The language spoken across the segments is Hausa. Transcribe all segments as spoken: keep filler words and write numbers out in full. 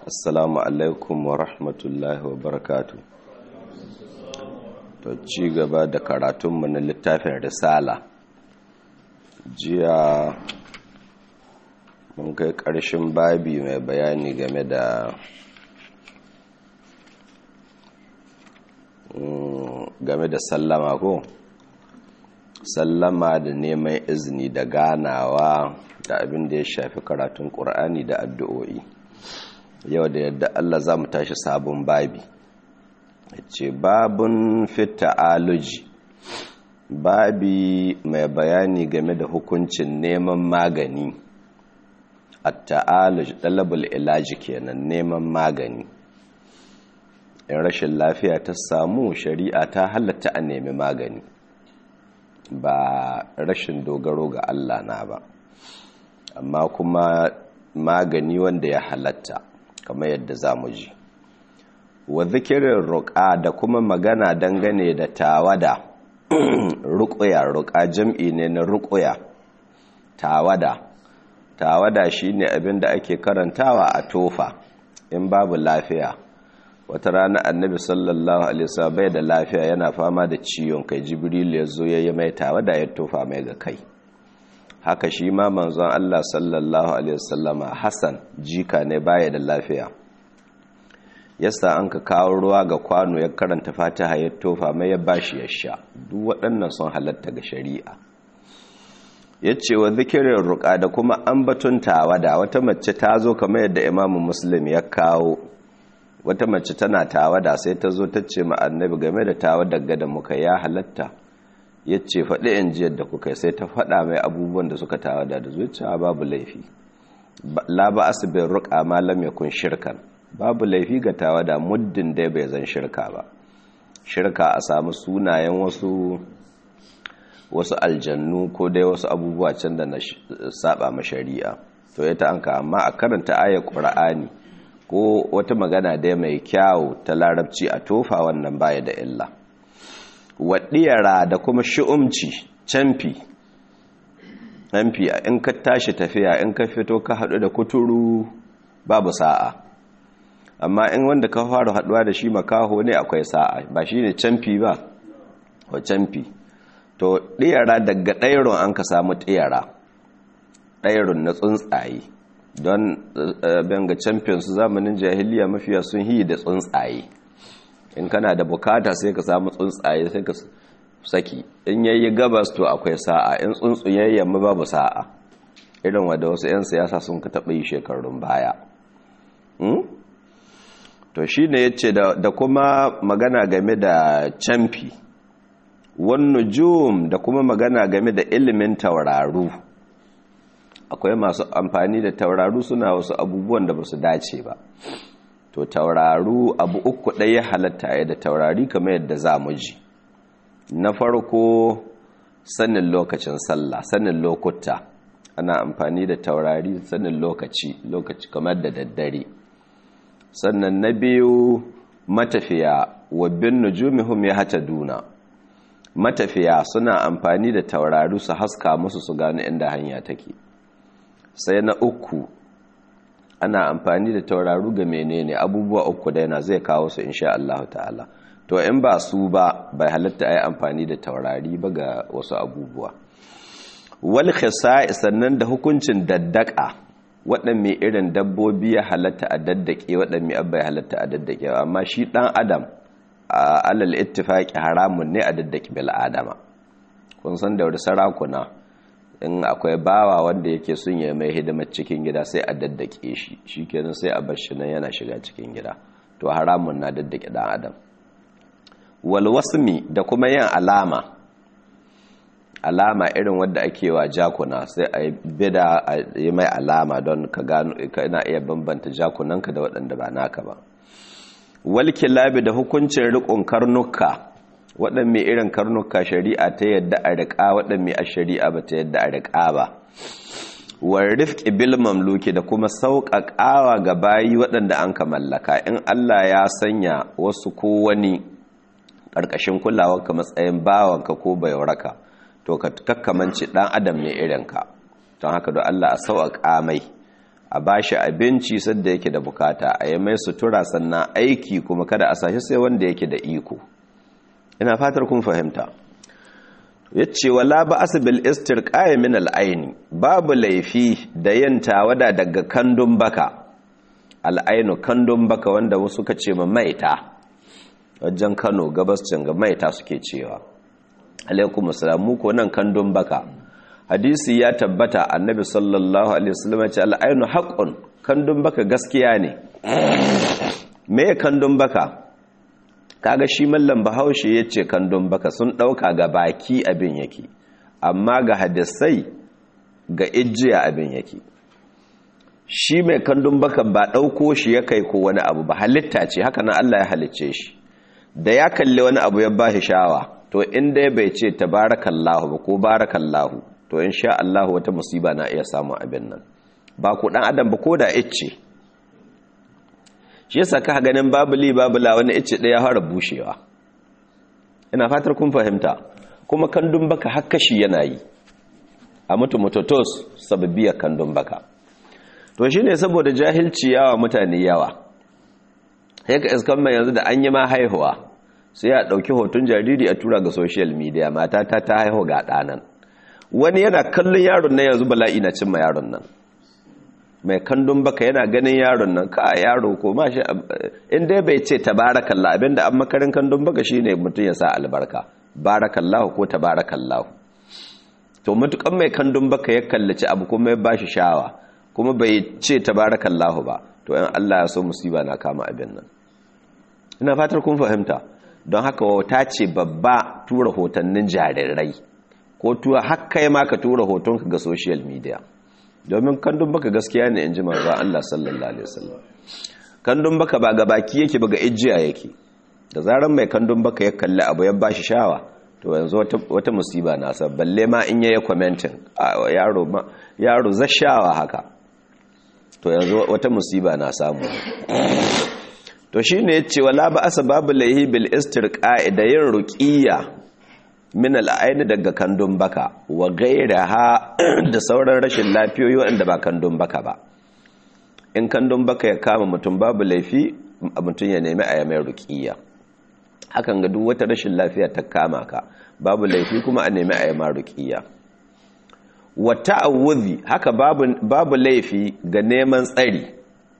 Assalamu alaikum wa rahmatullahi wa barakatu. To ci gaba da karatunmu na littafin risala. Jiya mun kai ƙarshen babi mai bayani game da game da sallama ko sallama da neman izini da ganawa da abin da ya shafi karatun Qur'ani da addu'o'i. Yau da yadda Allah za mu tashi sabon babi, ce babun fita aluji, babi mai bayani game da hukuncin neman magani. At-ta'aluj talabul ilaji kenan, neman magani. In rashin lafiya ta samu, shari'a ta halatta a nemi magani, ba rashin dogaro ga Allah na ba, amma kuma magani wanda ya halatta kamar yadda za mu ji. Wa zikirin ruƙa da kuma magana dangane da tawada. Ruƙuya, ruƙa jam'i ne na ruƙuya. Tawada tawada shine abin da ake karantawa a tofa in babu lafiya. Wata rana annabi sallallahu alaihi wasallam bai da lafiya, yana fama da ciwon kai, jibril ya zo ya yi mai tawada ya tofa mai ga kai. Haka shi ma manzon Allah sallallahu alaihi wasallama Hassan jika ne baya da lafiya, yasa an ka kawo ruwa ga kwano ya karanta Fatiha ya tofa mai ya bashi ya sha. Duk waɗannan sun halatta ga shari'a. Yace wa zikirin ruqa da kuma ambaton tawada. Wata mace ta zo kamar yadda Imam Muslim ya kawo, wata mace tana tawada sai ta zo ta ce ma annabi game da tawadar ga da muka ya halatta. Ya ce faɗi in ji yadda kuka sai ta faɗa mai abubuwan da suka tawada da zuciya. Babu laifi, la ba asibin ruƙa malam ya kun shirkan, babu laifi ga tawada muddin dai bai zan shirka ba. Shirka a samu sunayen wasu wasu aljannu ko dai wasu abubuwa can da na saba ma shari'a, to ita an ka amma a karanta ayar Qur'ani ko wata magana dai mai kyawu ta larabci a tofa, wannan baya da illa. Waɗiyara da kuma shi'umci, camfi camfi in ka tashi tafiya, in ka fito ka haɗu da kuturu babu sa'a, amma in wanda ka fara haɗuwa da shi makaho ne akwai sa'a, ba shi ne camfi ba ko camfi. To ɗiyara daga ɗairun an ka samu ɗiyara, ɗairun na tsuntsaye, don benga camfinsu zamanin jahiliya mafiya sun yi da tsuntsaye. In kana da bukata sai ka samu tsuntsaye sai ka saki, in yayi gabas to akwai sa'a, in tsuntsu yayi yamma babu sa'a, irin wanda wasu 'yan siyasa sun ka taɓa yi shekarun baya. hmm? To shi ne ya ce da kuma magana game da camfi, wani jum da kuma magana game da ilimin tauraru. Akwai masu amfani da tauraru suna wasu abubuwan da ba su dace ba. To tauraru abu uku ɗaya halatta ya da taurari kamar yadda za mu ji. Na farko sanin lokacin sallah, sanin lokuta, ana amfani da taurari sanin lokaci, lokaci kamar da daddare. Sannan na biyu matafiya, wa bin nujumihum yahtaduna. Matafiya suna amfani da taurari su haska musu su gane inda hanya take. Sai na uku ana amfani da tauraru ga menene abubuwa uku da yana zai kawo su insha Allah ta'ala. To in ba su ba bai halatta ayi amfani da taurari ba ga wasu abubuwa. Wal khisa'i, sannan da hukuncin daddaka, waɗanne irin dabbobi ya halatta a daddake, waɗanne abbai halatta a daddake, amma shi dan adam a alal ittifaqi haramun ne a daddake bil adama. Kun san da wani sarakuna in akwai bawa wanda yake sun yi mai hidimar cikin gida sai a daddake shi, shikenan sai a bar shi nan yana shiga cikin gida, to haramun na daddake dan adam. Wal wasmi da kuma yin alama, alama irin wanda ake wa jakuna, sai a bida a yi mai alama don ka gano kana iya bambanta jakunanka da waɗanda ba naka ba. Wal kilabi da hukuncin riƙon karnuka, waɗanne irin karnuka shari'a ta yadda a riƙa, waɗanne a shari'a ba ta yadda a riƙa ba. Wa rifqi bil mamluki da kuma sauƙaƙawa ga bayi waɗanda an ka mallaka. In Allah ya sanya wasu ko wani ƙarƙashin kulawarka matsayin bawanka ko baiwarka, to ka kakkamanci ɗan adam ne irinka, don haka don Allah a sauƙaƙa mai a bashi abinci sadda yake da bukata, a yi mai sutura, sannan aiki kuma kada a sashi sai wanda yake da iko. Ina fatar kun fahimta. Yace wala ba asbil istirqa'i min al-aini, babu laifi da yin tawada daga kandun baka. Al-ainu kandun baka wanda wasu ka ce ma maita, wajen Kano gabascin ga maita suke cewa. Alaikum assalam, mu ko nan kandun baka. Hadisi ya tabbata annabi sallallahu alaihi wasallam ya ce al-ainu haqqun, kandun baka gaskiya ne. Me kandun baka? Kaga shi mallam Bahaushe yace kandun baka sun dauka ga baki abin yake, amma ga hadisai ga ijiya abin yake. Shi mai kandun baka ba dauko shi ya kai ko wani abu ba, halitta ce, haka nan Allah ya halicce shi. Da ya kalli wani abu ya bashi shawa, to inda bai ce tabarakallahu ba ko barakallahu, to insha Allah wata musiba na iya samun abin nan. Ba ku dan adam ba ko da icce. Shi yasa ka ganin babuli babula wani icce daya fara bushewa. Ina fatar kun fahimta. Kuma kandun baka hakkashi yana yi. A mutu mutotos sababiyar kandun baka. To shine saboda jahilci yawa mutane yawa. Sai ka iskan mai yanzu da an yi ma haihuwa, sai a dauki hoton jariri a tura ga social media, mata ta ta haihu ga danan. Wani yana kallon yaron nan yanzu bala'i na cimma yaron nan. Mai kandun baka yana ganin yaron nan, ka yaro ko mashi, inda bai ce tabarakallah, abinda an makarin kandun baka shine mutum ya sa albarka, barakallahu ko tabarakallahu. To mutukan mai kandun baka ya kallaci abu kuma ya bashi shawa, kuma bai ce tabarakallahu ba, to in Allah ya so musiba na kama abin nan. Ina fatar kun fahimta. Don haka wata ce babba tura hotannin jarirai, ko tura hakkai ma ka tura hotonka ga social media. Domin kandun baka gaskiya ne in ji manzo Allah sallallahu alaihi wasallam. Kandun baka ba ga baki yake ba ga ijiya yake. Da zaran mai kandun baka ya kalli abu ya bashi shawa, to yanzu wata wata musiba na sa, balle ma in yayi commenting, yaro ma yaro zashawa haka, to yanzu wata musiba na samu. To shine yace wala ba asbabu laihi bil istirqa'i da yin ruqiyya min al'aini daga kandun baka wa gairaha da sauran rashin lafiyoyi wanda ba kandun baka ba. In kandun baka ya kama mutum babu laifi mutum ya nemi a mai ruqiyya. Hakan ga duk wata rashin lafiya ta kama ka babu laifi kuma a nemi a mai ruqiyya. Wa ta'awudhi haka babu babu laifi ga neman tsari.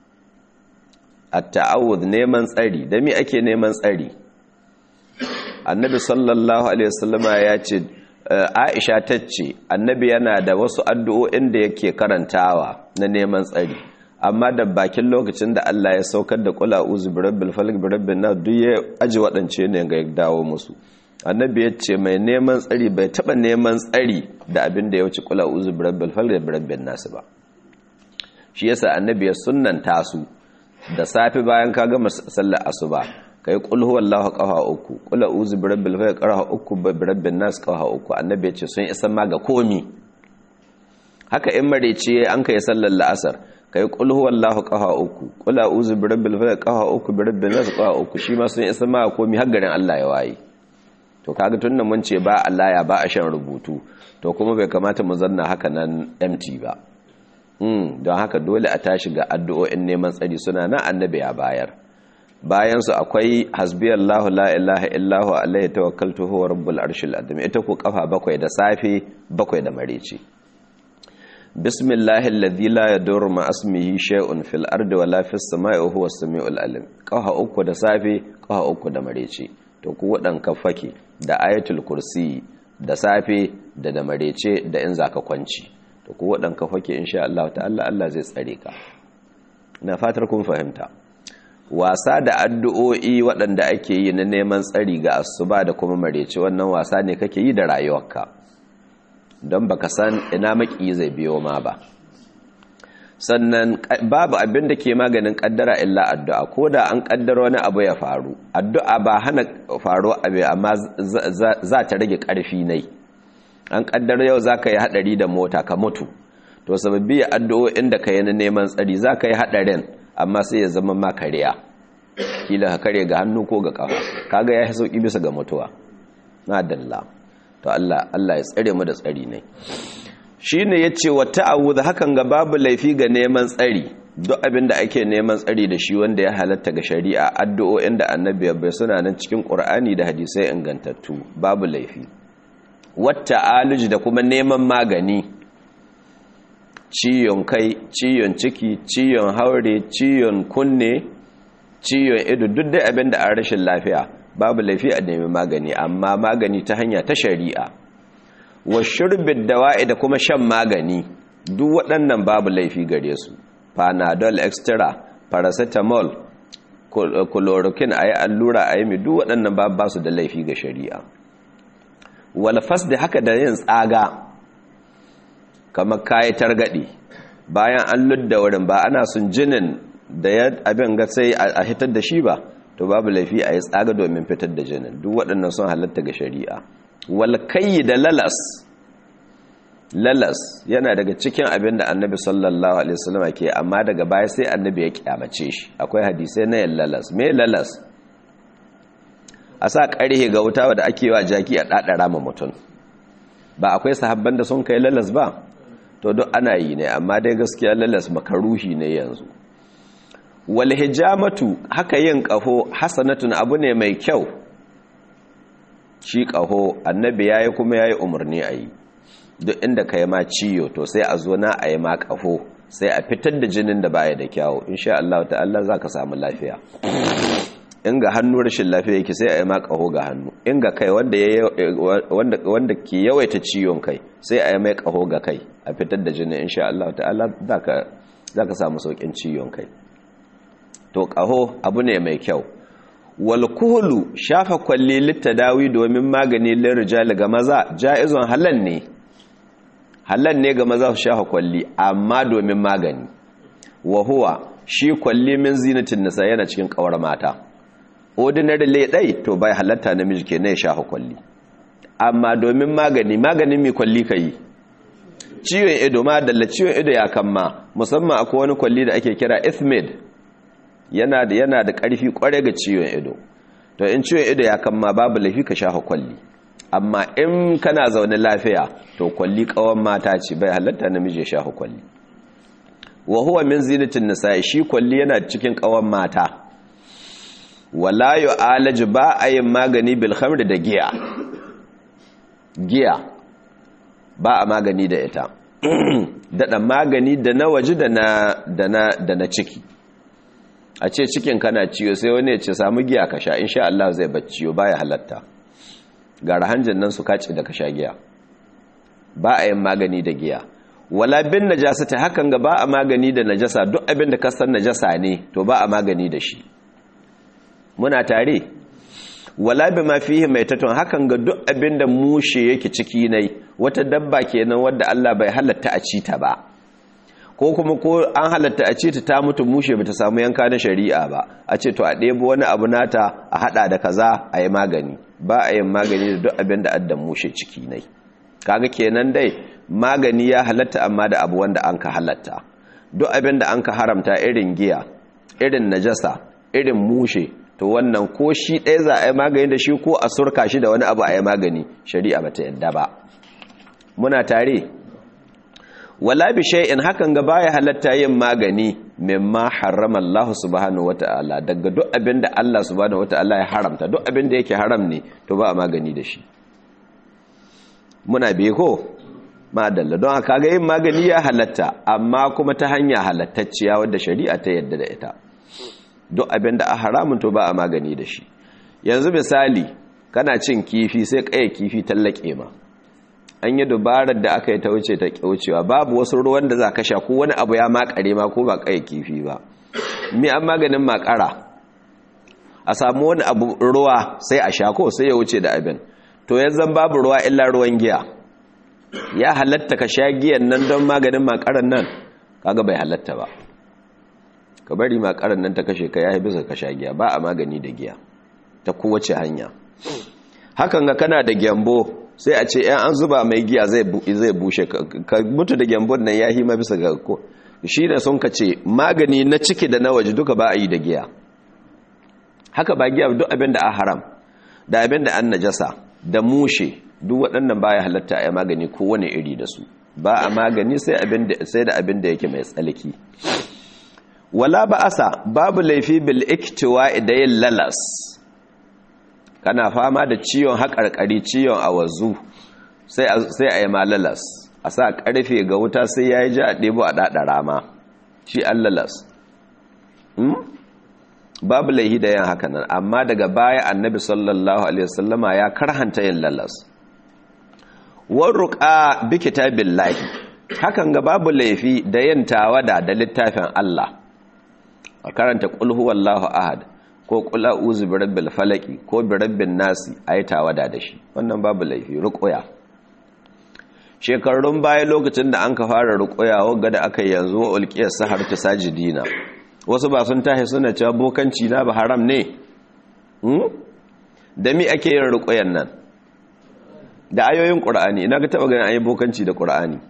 At-ta'awudh neman tsari, da me ake neman tsari? Annabi sallallahu alaihi wasallama ya ce, Aisha tace annabi yana da wasu addu'o'in da yake karantawa na neman tsari, amma da bakin lokacin da Allah ya saukar da qul a'udhu birabbil falaq birabbin nas duk ya aje wadance ne ga dawo musu. Annabi ya ce mai neman tsari bai taba neman tsari da abin da ya wuce qul a'udhu birabbil falaq birabbin nas ba. Shi yasa annabi ya sunnanta su da safi bayan ka gama sallar asuba kai qul huwallahu qaha uku, qul a'udhu birabbil falaq qaha uku, birabbin nas qaha uku. Annabi ya ce sun isa ma ga komi. Haka in marece an kai sallar la'asar kai qul huwallahu qaha uku, qul a'udhu birabbil falaq qaha uku, birabbin nas qaha uku, shi ma sun isa ma ga komi har garin Allah ya waye. To kaga tunda mun ce ba Allah ya ba a shan rubutu, to kuma bai kamata mu zanna haka nan empty ba. Mm, don haka dole a tashi ga addu'o'in neman tsari suna na annabi ya bayar. Bayansu akwai hasbiyallahu la ilaha illahu alaihi tawakkaltu huwa rabbul arshil azim, ita ko kafa bakwai da safe bakwai da mareci. Bismillahil ladhi la yadurru ma ismihi shay'un fil ardi wala fis samai wa huwa as-sami'ul alim. Kafa uku da safe, kafa uku da mareci. To ku wadan kafake da ayatul kursi da safe da da marece da in zaka kwanci. To ku wadan kafake insha Allah ta'ala Allah zai tsare ka. Ina fatar kun fahimta. Wasa da addu'o'i waɗanda ake yi na neman tsari ga asuba da kuma marece, wannan wasa ne kake yi da rayuwarka, don baka san ina maki zai biyo ma ba. Sannan babu abin da ke maganin kaddara illa addu'a, ko da an kaddara wani abu ya faru, addu'a ba hana faru abu, amma za ta rage ƙarfi nai. An kaddara yau za ka yi haɗari da mota ka mutu, to sababbi addu'o'in da ka yi na neman tsari za ka yi haɗarin, amma sai ya zama ma kariya, kila ka kare ga hannu ko ga kafa, kaga ya sauki bisa ga mutuwa. Na dalla to Allah Allah ya tsare mu da tsari ne. shine yace wa ta'awudh hakan ga babu laifi ga neman tsari duk abinda ake neman tsari da shi wanda ya halatta ga shari'a addu'o'in da annabi ya bai suna nan cikin Qur'ani da hadisai ingantattu babu laifi wata aluji da kuma neman magani ciyon kai ciyon ciki ciyon haure ciyon kunne ciyon ido duk da abinda a rashin lafiya babu laifi a nemi magani amma magani ta hanya ta shari'a wa shurbid dawa'i da kuma shan magani duk waɗannan babu laifi gare su panadol extra paracetamol chloroquine ayi allura ayi mi duk waɗannan babu ba su da laifi ga shari'a wal fasd haka da yin tsaga kamar kai targadi bayan an ludda wurin ba ana sun jinin da ya abin ga sai a hitar da shi ba to babu laifi a yi tsaga domin fitar da jinin duk waɗannan sun halatta ga shari'a wal kayyi da lalas lalas yana daga cikin abin da annabi sallallahu alaihi wasallam ke amma daga baya sai annabi ya kyamace shi akwai hadisai na yin lalas me lalas a sa ƙarhe ga wuta da ake wa jaki a ɗaɗara ma mutum ba akwai sahabban da sun kai lalas ba to duk ana yi ne amma dai gaskiya lalas makaruhi ne yanzu wal hijamatu haka yin ƙaho hasanatun abu ne mai kyau shi ƙaho annabi yayi kuma yayi umarni a yi duk inda ka yi ma ciyo to sai a zo na a yi ma ƙaho sai a fitar da jinin da baya da kyawu insha Allah ta'ala za ka samu lafiya in ga hannu rashin lafiya yake sai a yi ma ƙaho ga hannu in ga kai wanda ke yawaita ciwon kai sai a yi mai ƙaho ga kai a fitar da jinin insha Allah ta'ala za ka samu sauƙin ciwon kai to ƙaho abu ne mai kyau wal kuhulu shafa kwalli littadawi domin magani lirijali ga maza jaizun halal ne halal ne ga maza su shafa kwalli amma domin magani wa huwa shi kwalli min zinatin nisa yana cikin kawar mata ordinary ledai to bai halatta namiji ke ne ya shafa kwalli amma domin magani maganin mi kwalli kai ciwon ido ma dalla ciwon ido ya kamma musamman akwai wani kwalli da ake kira ethmid yana da yana da ƙarfi ƙware ga ciwon ido to in ciwon ido ya kamma babu laifi ka shafa kwalli amma in kana zaune lafiya to kwalli kawan mata ce bai halatta namiji ya shafa kwalli wa huwa min zinatin nisa'i shi kwalli yana cikin kawan mata wala yu'alaj ba a yin magani bil khamr da giya giya ba a magani da ita dada magani da na waje da na da na da na ciki a ce cikin kana ciwo sai wani ya ce samu giya ka sha insha Allah zai bacciyo baya halatta ga rahanjin nan su kace da ka sha giya ba a yin magani da giya wala bin najasata hakan ga ba a magani da najasa duk abin da ka san najasa ne to ba a magani da shi muna tare wala bi ma fihi maitatun hakan ga duk abin da mushe yake ciki nai wata dabba kenan wanda Allah bai halatta a ci ta ba ko kuma ko an halatta a ce ta mutu mushe bata samu yanka na shari'a ba a ce to a ɗebo wani abu nata a hada da kaza a yi magani ba a yin magani da duk abin da addan mushe ciki nai kaga kenan dai magani ya halatta amma da abu wanda an ka halatta duk abin da an ka haramta irin giya irin najasa irin mushe to wannan ko shi ɗaya za a yi magani da shi ko a surka shi da wani abu a yi magani shari'a bata yadda ba muna tare wala bi shay'in hakan ga baya halatta yin magani mimma harrama Allah subhanahu wataala daga duk abinda Allah subhanahu wataala ya haramta duk abinda yake haram ne to ba a magani da shi muna biye ko madalla don haka ga yin magani ya halatta amma kuma ta hanya halattacciya wadda shari'a ta yadda da ita duk abinda a haramun to ba a magani da shi yanzu misali kana cin kifi sai kaye kifi tallake ma an yi dubarar da aka yi ta wuce ta wucewa babu wasu ruwan da za ka sha ko wani abu ya makare ma ko ba kai kifi ba mi an maganin makara a samu wani abu ruwa sai a sha ko sai ya wuce da abin to yanzu babu ruwa illa ruwan giya ya halatta ka sha giyan nan don maganin makaran nan kaga bai halatta ba ka bari makaran nan ta kashe ka yayi bisa ka sha giya ba a magani da giya ta kowace hanya hakan ga kana da gyambo sai a ce ‘yan an zuba mai giya zai bushe ka mutu da gyambon nan ya hima bisa ga ko shi da sun ka ce magani na ciki da na waje duka ba a yi da giya haka ba giya duk abin da a haram da abin da an najasa da mushe duk waɗannan ba ya halatta a yi magani kowane iri da su ba a magani sai abin da sai da abin da yake mai tsalki. Wala ba'asa babu laifi bil iktiwa idayin lalas, kana fama da ciwon haƙarƙari ciwon awazu sai a yi ma lalas, a sa ƙarfe ga wuta sai ya yi ji a ɗebo a ɗaɗara ma shi an lalas. Babu laifi da yin haka nan, amma daga baya annabi sallallahu alaihi wasallama ya karhanta yin lalas. Warruƙa bi kitabillahi, hakan ga babu laifi da yin tawada da littafin Allah, a karanta qul huwallahu ahad ko qul a'udhu birabbil falaq ko birabbin nasi ayi tawada da shi, wannan babu laifi. Ruqya shekarun baya lokacin da an ka fara ruqya wagga da aka yanzu ulqiyas sahar ta sajidina, wasu ba sun tahi suna cewa bokanci na ba haram ne? hmm? Da mi ake yin ruqyan nan? Da ayoyin qur'ani. Ina ga taba ganin ayi bokanci da qur'ani.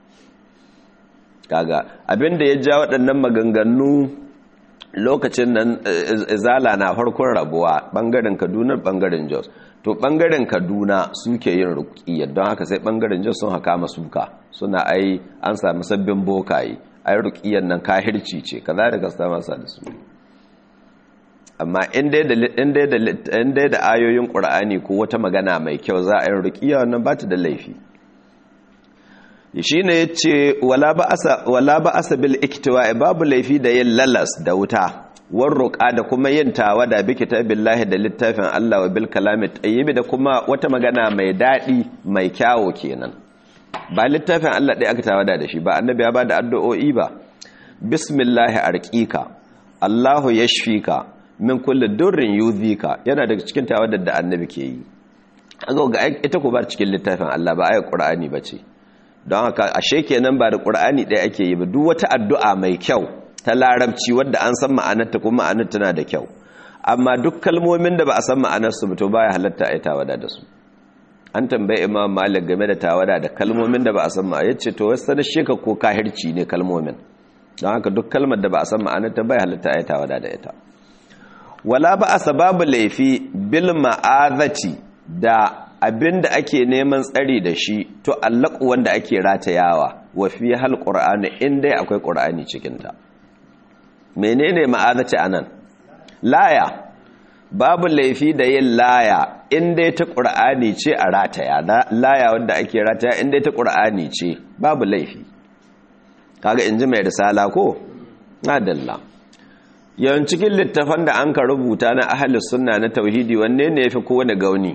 Kaga abinda ya ja waɗannan maganganu lokacin nan izala na farkon rabuwa bangaren Kaduna bangaren Jos, to bangaren Kaduna suke yin ruqiyya, don haka sai bangaren Jos sun haka masuka suna ai an samu sabbin bokaye, ai ruqiyyan nan kahirci ce kaza da kasa masa da su. Amma in dai da in dai da in dai da ayoyin Qur'ani ko wata magana mai kyau za a yi ruqiyya, wannan ba ta da laifi. Shi ne ya ce wala ba asa bil iktiwa, babu laifi da yin lalas da wuta, warruƙa da kuma yin tawada bi kitabillahi da littafin Allah wa bil kalami tayyibi da kuma wata magana mai daɗi mai kyawo kenan. Ba littafin Allah ɗaya aka tawada da shi ba, annabi ya ba da addu'o'i ba. Bismillahi arqika, Allahu yashfika min kulli durrin yudhika, yana daga cikin tawadar da annabi ke yi. Ga ita ko ba cikin littafin Allah ba, ayat Qur'ani bace. Don haka ashe kenan ba da ƙur'ani ɗaya ake yi ba, duk wata addu'a mai kyau ta larabci wadda an san ma'anarta kuma ma'anar tana da kyau, amma duk kalmomin da ba a san ma'anarsu ba to baya halatta a yi tawada da su. An tambaye Imam Malik game da tawada da kalmomin da ba a san ma'anar, yace to wasu sanar sheka ko kahirci ne kalmomin, don haka duk kalmar da ba a san ma'anarta baya halatta a yi tawada da ita. Wala ba a sababu laifi bil ma'azati da abinda ake neman tsari da shi, to allaku wanda ake ratayawa wa fi hal qur'ani, inda akwai qur'ani cikin ta. Menene ma'azaci anan? Laya. Babu laifi da yin laya inda ta qur'ani ce a rataya, laya wanda ake rataya inda ta qur'ani ce babu laifi. Kaga inji mai risala ko? Adalla. Yawan cikin littafan da an ka rubuta na ahlus sunna na tauhidi, wanne ne yafi kowane gauni?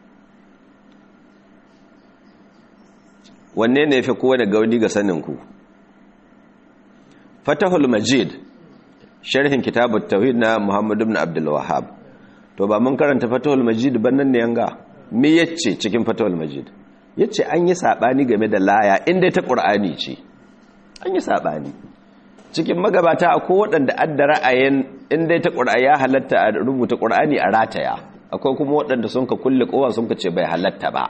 Wanne ne fi kowane gaudi ga saninku? Fatahul Majid, sharhin kitabut tauhid na Muhammad ibn Abdul Wahhab. To ba mun karanta Fatahul Majid ban nan ne yanga? Me yace cikin Fatahul Majid? Yace an yi sabani game da laya inda ta Qur'ani ce. An yi sabani. Cikin magabata akwai waɗanda adda ra'ayin inda ta Qur'ani ya halatta a rubuta Qur'ani a rataya. Akwai kuma waɗanda sun ka kulle kowa sun ka ce bai halatta ba.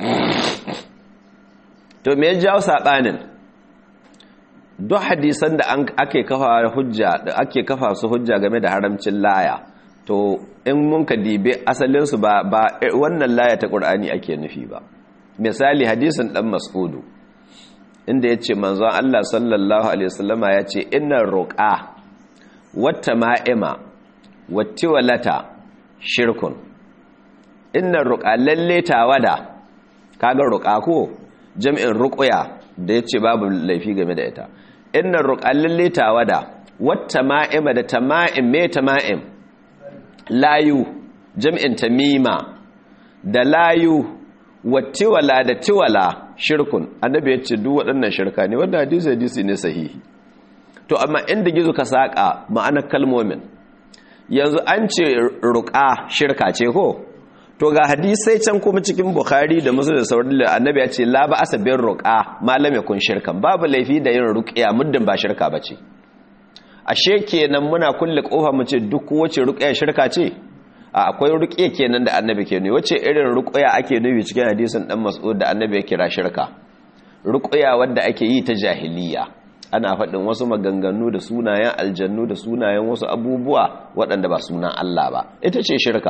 To me ya jawo sabanin? Duk hadisan da ake kafa hujja da ake kafa su hujja game da haramcin laya, to in mun ka dibe asalin su ba ba wannan laya ta Qur'ani ake nufi ba. Misali hadisin dan Mas'udu inda yace manzon Allah sallallahu alaihi wasallama yace innar ruqa wata ma'ima wati walata shirkun. Innar ruqa lalle tawada, kaga ruqa ko jam'in ruqya da yace babu laifi game da ita. Inna ruqallil tawada wata ma'ima da tama'im, me tama'im? Layu, jam'in tamima, da layu wattiwala da tiwala shirkun. Annabi yace duk waɗannan shirka ne, wanda hadisi hadisi ne sahihi. To amma inda gizo ka saka ma'anar kalmomin, yanzu an ce ruqa shirka ce ko? To ga hadisai can kuma cikin Bukhari da Muslim da sauran annabi ya ce la ba asabir ruqa malam yakun shirkan, babu laifi da yin ruqya muddin ba shirka bace. Ashe kenan muna kulle kofa mu ce duk wace ruqya shirka ce? A akwai ruqya kenan da annabi ke nuni, wace irin ruqya ake nufi cikin hadisin dan Mas'ud da annabi ya kira shirka? Ruqya wanda ake yi ta jahiliya, ana faɗin wasu maganganu da sunayen aljannu da sunayen wasu abubuwa waɗanda ba sunan Allah ba, ita ce shirka.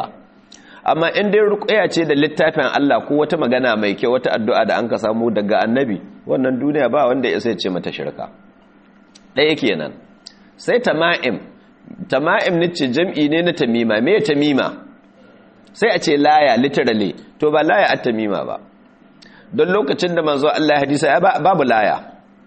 Amma in dai ruqya ce da littafin Allah ko wata magana mai kyau, wata addu'a da an ka samu daga annabi, wannan duniya ba wanda ya sai ce mata shirka ɗaya kenan. Sai tama'im, tama'im nice jam'i ne na tamima. Me tamima? Sai a ce laya literally, to ba laya a tamima ba, don lokacin da manzo Allah ya hadisa babu laya,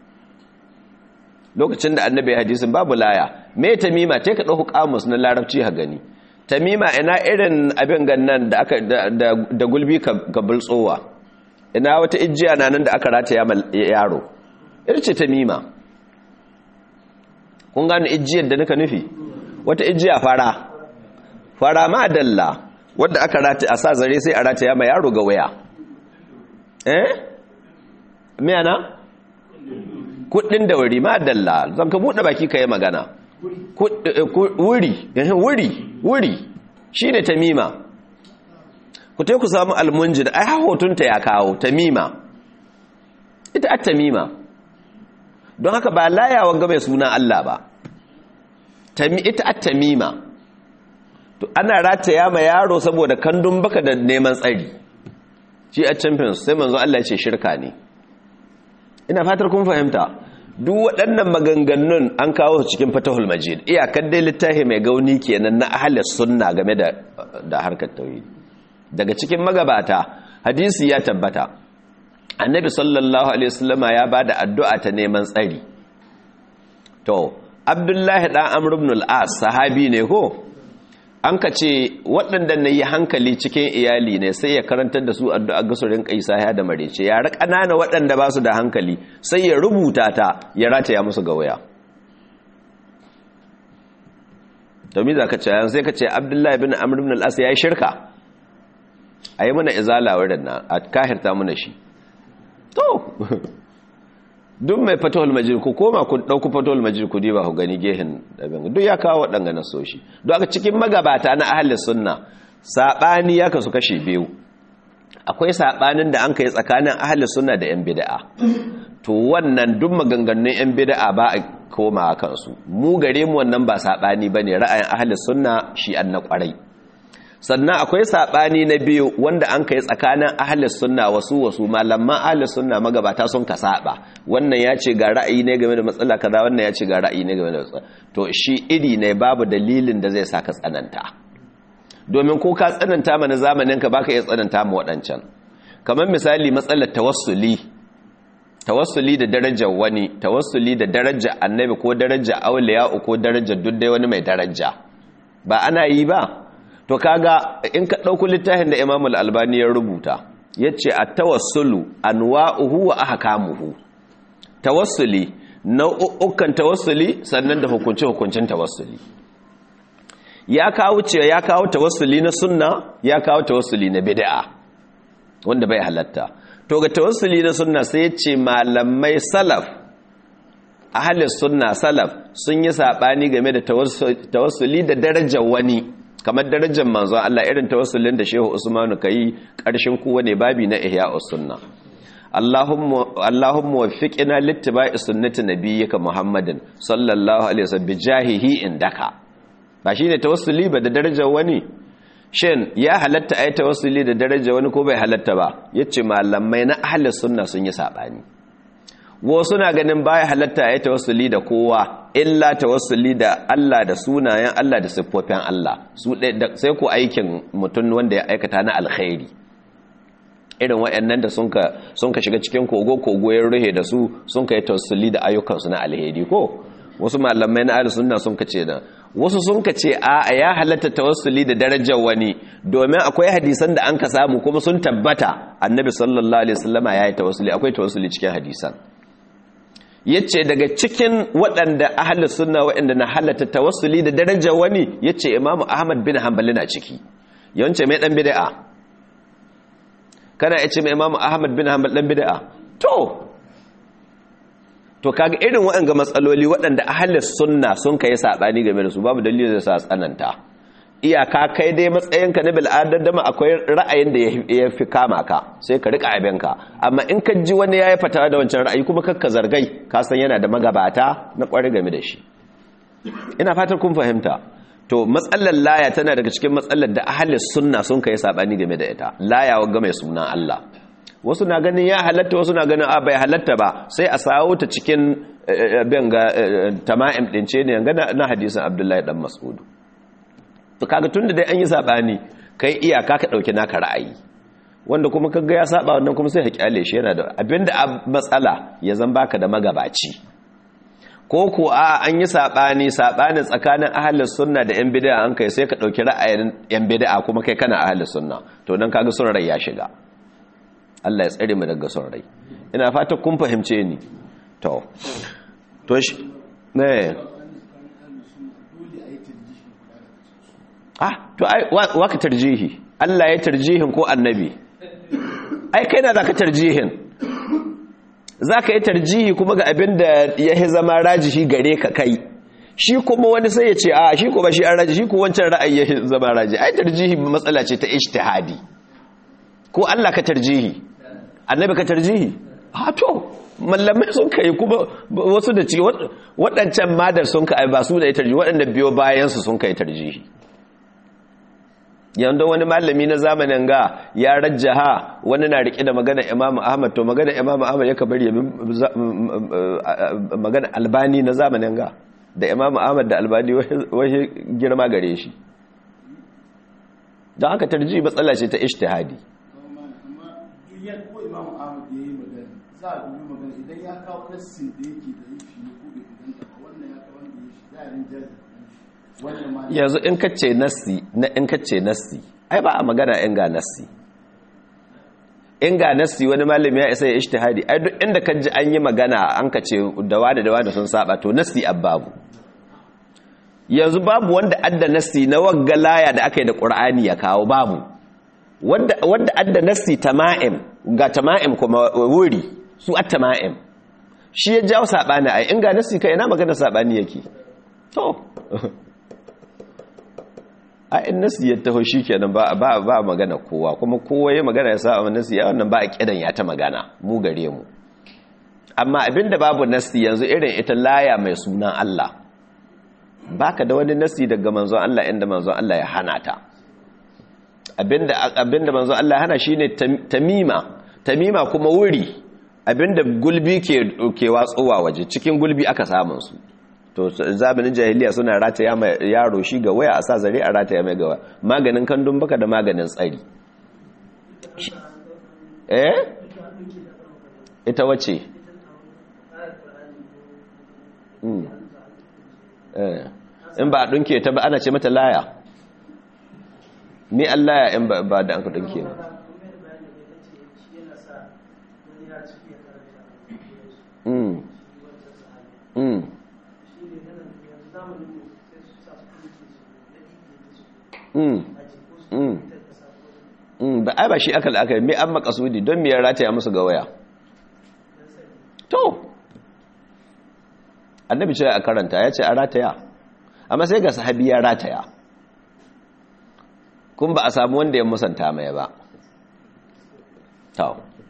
lokacin da annabi ya hadisin babu laya. Me tamima? Te ka ɗauku kamus na larabci ha gani. Tamima ina irin abin gannan da aka da, da gulbi ka, ka bultsowa, ina wata ijiya na nan da aka rataya yaro, ita ce tamima. Kun gano ijiyar da nika nufi? Wata ijiya fara fara ma dalla wadda aka rata a sa zare sai a rataya ma yaro ga waya. Eh me ana kudin da wuri ma dalla, zan ka bude baki kai magana. Wuri wuri wuri shine tamima. Ku tai ku samu almunjid, ai hotunta ya kawo tamima, ita at tamima. Don haka ba layawan ga mai suna Allah ba, ita at-tamima. To ana rataya ma yaro saboda kandun baka da neman tsari, shi a champions. Sai manzo Allah ya ce shirka ne. Ina fatar kun fahimta. Duk waɗannan maganganun an kawo su cikin Fatahul Majid, iyakar dai littafi mai gauni kenan na ahlus sunna game da da harkar tauhid. Daga cikin magabata hadisi ya tabbata, annabi sallallahu alaihi wasallama ya bada addu'a ta neman tsari. To Abdullahi dan Amr ibn al-As sahabi ne ko, an ka ce waɗanda ne yi hankali cikin iyali ne sai ya karantar da su addu'a ga su rinka yi sahiya da marece. Yara ƙanana waɗanda ba su da hankali sai ya rubuta ta ya rataya musu ga waya. To me za ka ce sai ka ce Abdullahi ibn Amr ibn al-As ya yi shirka, a yi mana izala wurin nan a kahirta mana shi. To duk mai Fatahul Majid ku koma ku dauku Fatahul Majid ku diba ku gani gehen abin duk ya kawo wadanga nasoshi. Don aka cikin magabata na ahlus sunna sabani ya kasu kashi biyu. Akwai sabanin da an kai tsakanin ahlus sunna da yan bid'a. To wannan duk maganganun yan bid'a ba a koma akan su. Mu gare mu wannan ba sabani bane, ra'ayin ahlus sunna shi an na kwarai. Sannan akwai saɓani na biyu wanda an kai tsakanin ahlus sunna wasu wasu malaman ahlus sunna magabata sun ka saba, wannan ya ce ga ra'ayi ne game da matsala kaza, wannan ya ce ga ra'ayi ne game da matsala. To shi iri ne babu dalilin da zai saka tsananta, domin ko ka tsananta mana zamanin ka baka iya tsananta mu waɗancan. Kamar misali matsalar tawassuli, tawassuli da darajar wani, tawassuli da darajar annabi ko darajar auliya ko darajar duk dai wani mai daraja, ba ana yi ba. To kaga in ka ɗauko littafin da Imam Al-Albani ya rubuta, yace at-tawassulu anwa'uhu wa ahkamuhu. Tawassuli nau'ukan tawassuli sannan da hukunci hukuncin tawassuli. Ya kawo ce ya kawo tawassuli na sunna, ya kawo tawassuli na bid'a wanda bai halatta. To ga tawassuli na sunna sai yace malamai salaf, ahli sunna salaf sun yi sabani game da tawassuli da darajar wani, kamar darajar manzon Allah, irin tawassulin da Shehu Usmanu kai ƙarshen kowane babi na Ihya'us Sunna. Allahumma Allahumma waffiqna littiba'i sunnati nabiyyika Muhammadin sallallahu alaihi wasallam bijahihi indaka. Ba shine tawassuli ba da darajar wani? Shin ya halatta ayi tawassuli da darajar wani ko bai halatta ba? Yace malamai na ahlus sunna sun yi sabani. Wasu na ganin baya halatta ayi tawassuli da kowa illa tawassuli da Allah, da sunayen Allah, da siffofin Allah, su sai ku aikin mutum wanda ya aikata na alkhairi, irin waɗannan da sun ka shiga cikin kogo kogo ya ruhe da su sun ka yi tawassuli da ayyukansu na alheri ko. Wasu malamai na ahlus sunna sun ka ce na, wasu sun ka ce a ya halatta tawassuli da darajar wani, domin akwai hadisan da an ka samu kuma sun tabbata annabi sallallahu alaihi wasallama ya yi tawassuli, akwai tawassuli cikin hadisan. Yace daga cikin waɗanda ahlus sunna waɗanda na halatta tawassuli da darajar wani, yace Imam Ahmad bin Hanbal na ciki. Yance mai dan bid'a, kana yace mai Imam Ahmad bin Hanbal dan bid'a? To to kaga irin waɗanga matsaloli waɗanda ahlus sunna sun kai sabani game da su, babu dalilin da sa tsananta. Iyaka kai dai matsayinka na bil adama akwai ra'ayin da ya fi kama ka sai ka rika abinka, amma in ka ji wani yayi fatawa da wancan ra'ayi kuma kakka zargai, ka san yana da magabata na kwari game da shi. Ina fatar kun fahimta. To matsalar laya tana daga cikin matsalar da ahlus sunna sun kai sabani game da ita. Laya wanga mai sunan Allah, wasu na ganin ya halatta wasu na ganin a bai halatta ba sai a sawo ta cikin abin ga tama'im din ce ne ga na hadisin Abdullahi dan Mas'ud to kaga tunda dai an yi sabani kai iyaka ka dauki naka ra'ayi wanda kuma kaga ya saba wannan kuma sai ka kyale shi yana da abinda a matsala ya zan baka da magabaci ko ko a an yi sabani sabanin tsakanin ahlus sunna da yan bid'a an kai sai ka dauki ra'ayin yan bid'a kuma kai kana ahlus sunna to dan kaga son rai ya shiga Allah ya tsare mu daga son rai ina fata kun fahimce ni to to shi ne ah to ai waka tarjihi Allah ya tarjihin ko annabi ai kai na zaka tarjihin zaka yi tarjihi kuma ga abinda ya zama rajihi gare ka kai shi kuma wani sai ya ce a shi kuma shi an raji shi ko wancan ra'ayi ya zama raji ai tarjihi matsala ce ta ijtihadi ko Allah ka tarjihi annabi ka tarjihi ha to mallamai sun kai kuma wasu da ci waɗancan madar sun kai ba su da ya tarjihi waɗanda biyo bayan su sun kai tarjihi yanda wani malami na zamanin ga ya rajjaha wani na rike da magana Imam Ahmad to magana Imam Ahmad yake bari ya magana Albani na zamanin ga da Imam Ahmad da Albani wai girma gare shi don haka tarjihi matsala ce ta ijtihadi za a dubi magana idan ya kawo nassin da yake da yi ne ko da idan da wannan ya kawo da shi da yin jazi wannan ma yanzu in kace nassi na in kace nassi ai ba a magana in ga nassi in ga nassi wani malami ya isa ya ijtihadi ai duk inda ka ji an yi magana an kace da wada da wada sun saba to nassi abbabu yanzu babu wanda adda nassi na waggalaya da aka yi da Qur'ani ya kawo babu wanda wanda adda nassi tama'im ga tama'im kuma wuri su at-tama'im shi ya jawo sabani ai in ga nassi kai ina magana sabani yake to a in nassi ya taho shikenan ba ba ba magana kowa kuma kowa ya magana ya sa nassi ya wannan ba a kidan ya ta magana mu gare mu amma abinda babu nassi yanzu irin ita laya mai sunan Allah baka da wani nassi daga manzon Allah inda manzon Allah ya hana ta abinda abinda manzon Allah ya hana shine tamima tamima kuma wuri abinda gulbi ke ke watsowa waje cikin gulbi aka samun su to zamanin jahiliya suna rataya mai yaro shi ga waya a sa zare a rataya mai gawa maganin kandun baka da maganin tsari eh ita wace mm eh in ba a dunke ta ba ana ce mata laya ni Allah ya in ba da an ka dunke ba mm mm mm mm mm ba ai ba shi akal akai me an makasudi don me ya rataya musu ga waya to annabi ce a karanta ya ce a rataya amma sai ga sahabi ya rataya kun ba a samu wanda ya musanta mai ba to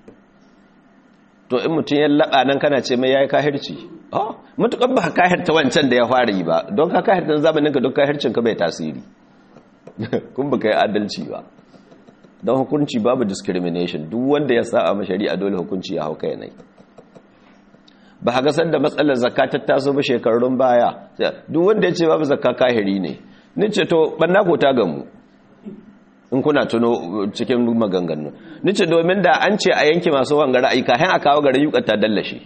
to in mutum ya laba nan kana ce mai yayi kahirci oh mutukan ba kahirta wancan da ya fara yi ba don ka kahirta zamanin ka duk kahircin ka bai tasiri kun ba kai adalci ba don hukunci babu discrimination duk wanda ya sa a shari'a dole hukunci ya hau kai ne ba haka san da matsalar zakka ta taso ba shekarun baya duk wanda ya ce babu zakka kahiri ne nace to banna ko ta gamu in kuna tuno cikin maganganu nace domin da an ce a yanki masu wanga ra'ayi kayan a kawo gari yukata dallashe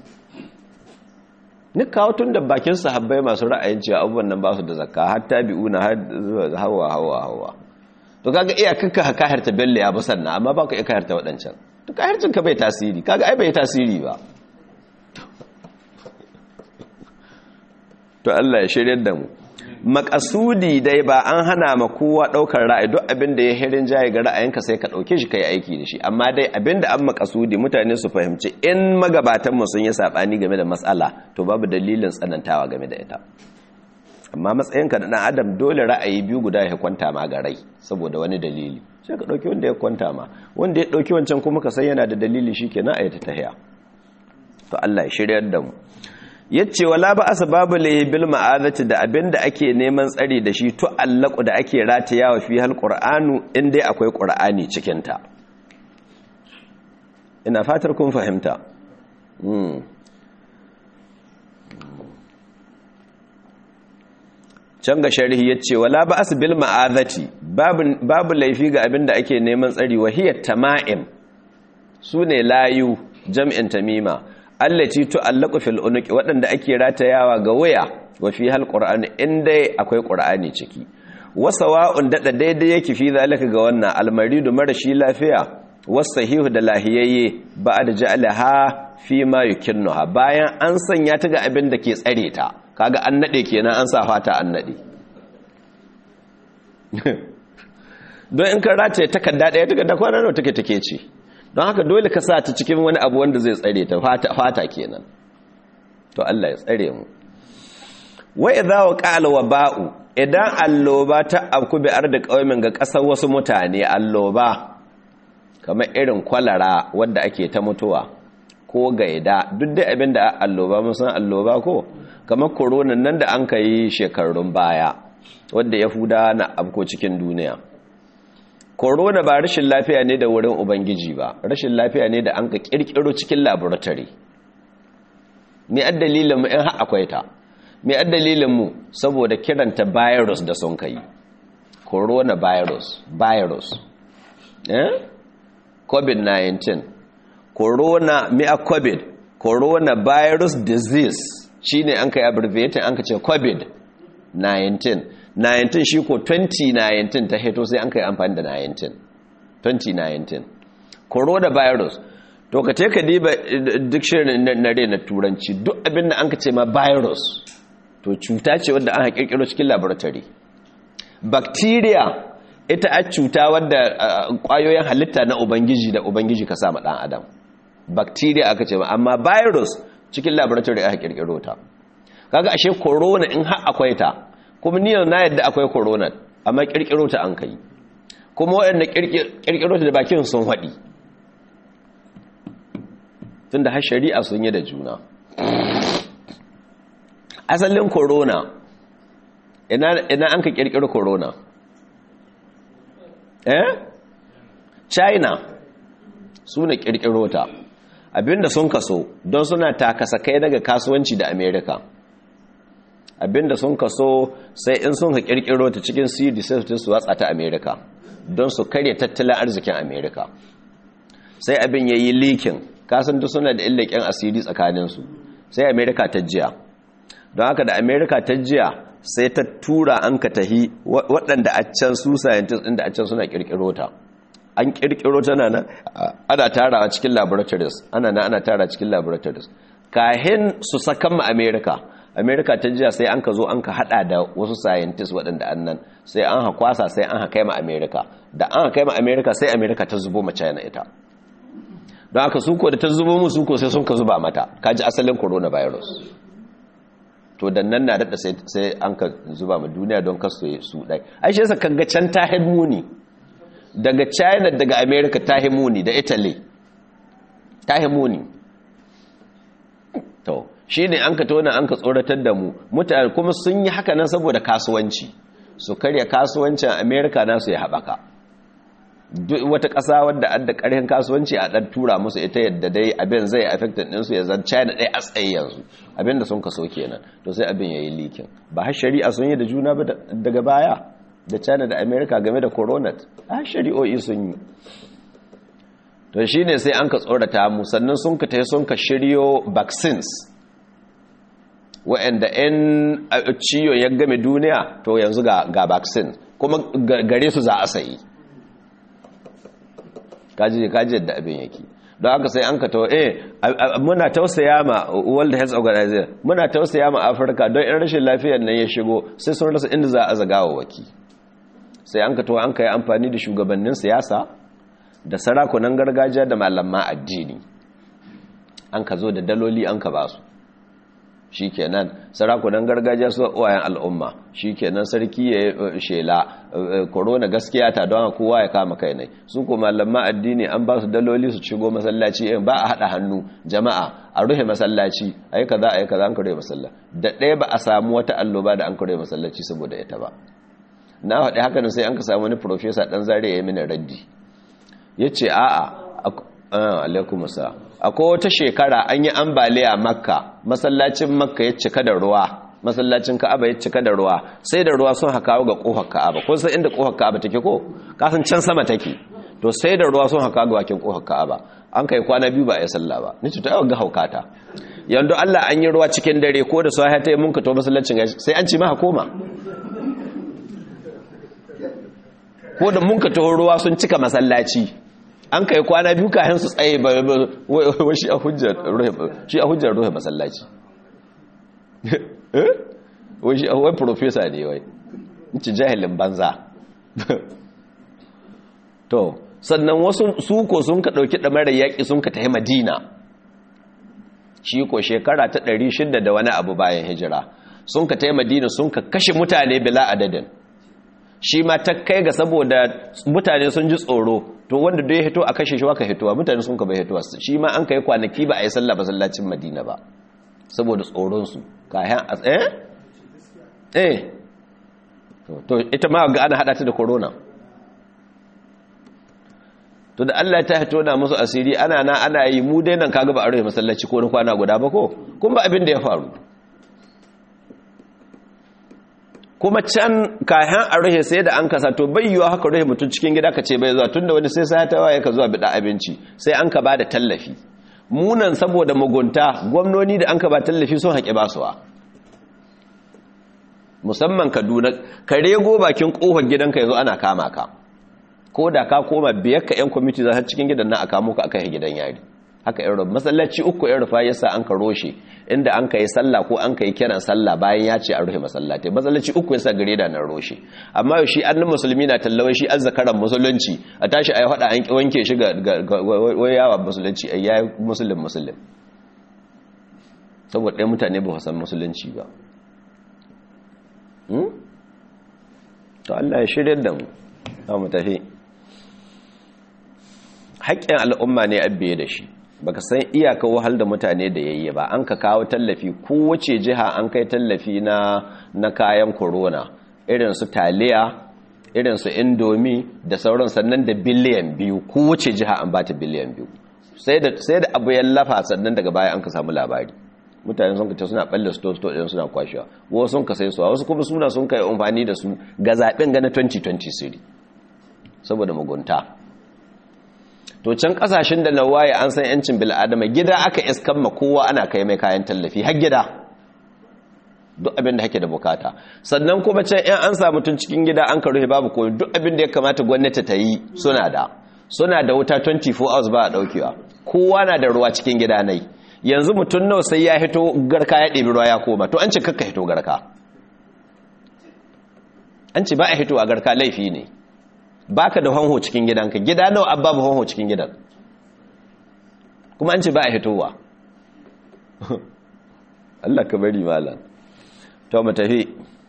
ni kawo tun da bakin sahabbai masu ra'ayin cewa abubuwan nan ba su da zakka har tabi'una har hawa hawa hawa to kaga iya kanka ka kahirta belle ya busan na amma baka iya kahirta wadancan to kahircin ka bai tasiri kaga ai bai tasiri ba to Allah ya shiryar da mu makasudi dai ba an hana ma kowa daukar ra'ayi duk abinda ya hirin jaye ga ra'ayinka sai ka dauke shi kai aiki da shi amma dai abinda an makasudi mutane su fahimci in magabatan mu sun yi sabani game da matsala to babu dalilin tsanantawa game da ita amma matsayinka da dan adam dole ra'ayi biyu guda ya kwanta ma ga rai saboda wani dalili sai ka dauki wanda ya kwanta ma wanda ya dauki wancan kuma ka san yana da dalili shikenan ayata tahiya to Allah ya shiryar da mu yace wala ba asbabu bil ma'azati da abinda ake neman tsari da shi to allaqu da ake ratayawa fi hal qur'anu indai akwai qur'ani cikin ta ina fatar kun fahimta. Can ga sharhi yace wala ba'as bil ma'azati babu babu laifi ga abinda ake neman tsari wahiyat tama'im sune layu jam'in tamima allati tu'allaqu fil unuqi wadanda ake ratayawa ga waya wa fi hal qur'ani inda akwai qur'ani ciki wasawa'un dada daidai yake fi zalika ga wannan almaridu marashi lafiya wasahihu da lahiyayye ba'da ja'alaha fi ma yukinnuha bayan an sanya ta ga abin da ke tsare ta kaga an nade kenan an sa fata an nade don in ka rataye takarda daya takarda kwana nawa take take ce don haka dole ka sa ta cikin wani abu wanda zai tsare ta fata fata kenan to Allah ya tsare mu wa idza waqala waba'u idan alloba ta abku bi arda qaumin ga kasar wasu mutane alloba kamar irin kwalara wadda ake ta mutuwa ko gaida duk da abin da alloba mun san alloba ko kamar corona nan da an kai shekarun baya wadda yahuda na abko cikin duniya. Corona ba rashin lafiya ne da wurin ubangiji ba rashin lafiya ne da an ka kirkiro cikin laboratory me addalilin mu in har akwai ta me addalilin mu saboda kiranta virus da sun kai corona virus virus eh covid nineteen corona me a covid corona virus disease shine an kai abbreviating an ka ce covid nineteen nineteen shi ko twenty nineteen ta heto sai an kai amfani da nineteen twenty nineteen coronavirus to ka ce ka diba dictionary na na turanci duk abin da an ka ce ma virus to cuta ce wadda an kirkiro cikin laboratory. Bacteria ita a cuta wadda kwayoyin halitta na ubangiji da ubangiji ka sa ma dan adam bacteria aka ce ma amma virus cikin laboratory aka kirkiro ta kaga ashe corona in har akwai ta kuma ni na yadda akwai corona amma kirkiro ta an kai kuma waɗanda kirkiro ta da bakin sun haɗi tunda har shari'a sun yi da juna. Asalin corona ina ina an ka kirkiro corona eh China su ne kirkiro ta abinda sun kaso don suna takasa kai daga kasuwanci da America abinda sun kaso sai in sun ka kirkiro ta cikin C D sai su watsa ta America don su karya tattalin arzikin America sai abin yayi leaking kasan duk suna da illakin asiri tsakanin su sai America ta jiya don haka da America ta jiya sai ta tura an ka tahi waɗanda a can su scientists ɗin da a can suna kirkiro ta an kirkiro ta nan ana tarawa cikin laboratories ana na ana tara cikin laboratories kahin su sakan ma America America ta jiya sai an ka zo an ka hada da wasu scientists waɗanda annan sai an ha kwasa sai an ha kai ma America da an ha kai ma America sai America ta zubo ma China ita don haka su ko da ta zubo mu su ko sai sun ka zuba mata kaji asalin coronavirus to dan nan na dada sai sai an ka zuba ma duniya don kasu su dai ai shi yasa kaga can ta himuni daga China daga America ta himuni da Italy ta himuni to shi ne an ka tona an ka tsoratar da mu mutane kuma sun yi haka nan saboda kasuwanci su karya kasuwancin Amerika nasu ya haɓaka duk wata ƙasa wadda adda ƙarfin kasuwanci a ɗan tura musu ita yadda dai abin zai affected ɗinsu ya zan China ɗaya a tsaye yanzu abin da sun kaso kenan to sai abin ya yi likin ba har shari'a sun yi da juna ba daga baya da China da Amerika game da corona har shari'o'i sun yi to shi ne sai an ka tsorata mu sannan sun ka ta sun ka shiryo vaccines wa'anda in ciyo ya game duniya to yanzu ga ga vaccine kuma gare su za a sayi kaji kaji da abin yake don haka sai an ka to eh muna tausaya ma World Health Organization muna tausaya ma Africa don in rashin lafiyar nan ya shigo sai sun rasa inda za a zagawa waki sai an ka to an kai amfani da shugabannin siyasa da sarakunan gargajiya da malaman addini an ka zo da daloli an ka ba su shikenan sarakunan gargajiya su uwayen al'umma shikenan sarki ya shela corona gaskiya ta don kowa ya kama kai ne su ko malaman addini an ba su daloli su shigo masallaci ba a hada hannu jama'a a ruhe masallaci ayi kaza ayi kaza an kare masallaci da ɗaya ba a samu wata alloba da an kare masallaci saboda ita ba na faɗi haka ne sai an ka samu wani professor dan zare ya yi mini raddi yace a'a alaikum assalam. Akwai wata shekara an yi ambaliya Makka, masallacin Makka ya cika da ruwa, masallacin Ka'aba ya cika da ruwa, sai da ruwa sun haka ga kofar Ka'aba. Kun san inda kofar Ka'aba take ko? Ka san can sama take. To sai da ruwa sun haka ga bakin kofar Ka'aba. An kai kwana biyu ba a yi sallah ba. Ni ce to ai ga haukata. Yando Allah an yi ruwa cikin dare ko da safiya ta yi mun ka to masallacin sai an ci ma koma. Ko da mun ka to ruwa sun cika masallaci. An kai kwana biyu kafin su tsaye ba shi a hujjar ruhe shi a hujjar ruhe masallaci. Eh? Wai shi wai professor ne wai. Ci jahilin banza. To, sannan wasu suko sun ka dauki damarar yaki sun ka tafi Madina. Shi ko shekara ta ɗari shida da wani abu bayan hijira. Sun ka tafi Madina sun ka kashe mutane bila adadin. Shi ma ta kai ga saboda mutane sun ji tsoro, to wanda da ya hito a kashe shi waka hitowa, mutane sun ka bai hitowa. Shi ma an kai kwanaki ba a yi sallah masallacin Madina ba saboda tsoronsu kayan a tsaye? Eh to ita ma ga ana hada ta da corona. To da Allah ta hito na musu asiri ana na ana yi mu dai nan kaga ba a rufe masallaci ko na kwana guda ba ko kun ba abin da ya faru. Kuma can kayan a rufe sai da an kasa to bai yiwa haka rufe mutum cikin gida ka ce bai zuwa tunda wani sai sai ta waye ka zuwa bida abinci sai an ka bada tallafi. Munan saboda mugunta gwamnoni da an ka ba tallafi sun haƙe basuwa. Musamman Kaduna ka rego bakin kofar gidanka yazo ana kama ka. Ko da ka koma biyar ka yan kwamiti za cikin gidan nan a kamo ka aka yi gidan yari. Haka yan rufa masallaci uku yan rufa yasa an ka roshe inda an ka yi sallah ko an ka yi kiran sallah bayan ya ce a rufe masallatai masallaci uku yasa gare da nan roshe. Amma yau shi annan musulmi na tallawai shi azzakaran musulunci a tashi a yi hada an wanke shi ga wayawa musulunci a yayi musulun musulun saboda ɗaya mutane ba san musulunci ba. To Allah ya shirya da mu za mu tafi. Haƙƙin al'umma ne abbe da shi baka san iyaka wahal da mutane da yayye ba an ka kawo tallafi kowace jiha an kai tallafi na na kayan corona irin su taliya irin su indomi da sauran sannan da biliyan biyu kowace jiha an bata biliyan biyu sai da sai da abu ya lafa sannan daga baya an ka samu labari mutane sun kace suna balle store store din suna kwashewa wasu sun ka sai su wasu kuma suna sun kai amfani da su ga zaben ga na twenty twenty-three saboda mugunta. To can kasashen da nawaye an san yancin bil'adama gida aka iskan ma kowa ana kai mai kayan tallafi har gida duk abin da hake da bukata sannan kuma can in an samu tun cikin gida an ka rufe babu koyo duk abin da ya kamata gwamnati ta yi suna da suna da wuta twenty-four hours ba a daukewa kowa na da ruwa cikin gida nai yanzu mutum nawa sai ya hito garka ya ɗebi ruwa ya koma to an ce kakka hito garka an ce ba a hito a garka laifi ne baka da hanho cikin gidanka gida nawa abba ba hanho cikin gidan kuma an ce ba a hitowa Allah ka bari malam to mu tafi